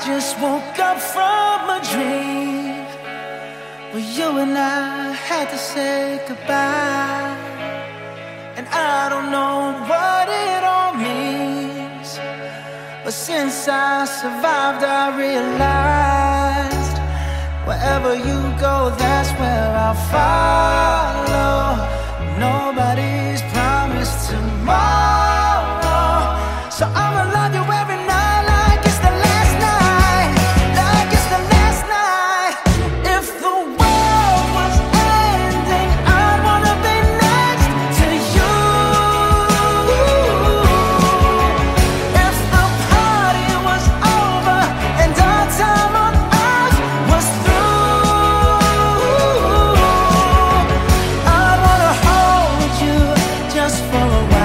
just woke up from a dream where you and I had to say goodbye. And I don't know what it all means, but since I survived I realized wherever you go, that's where I'll follow. Nobody's promised tomorrow, so I'ma love you every night like it's the last night, like it's the last night. If the world was ending, I'd wanna be next to you. If the party was over and our time on earth was through, I wanna hold you just for a while.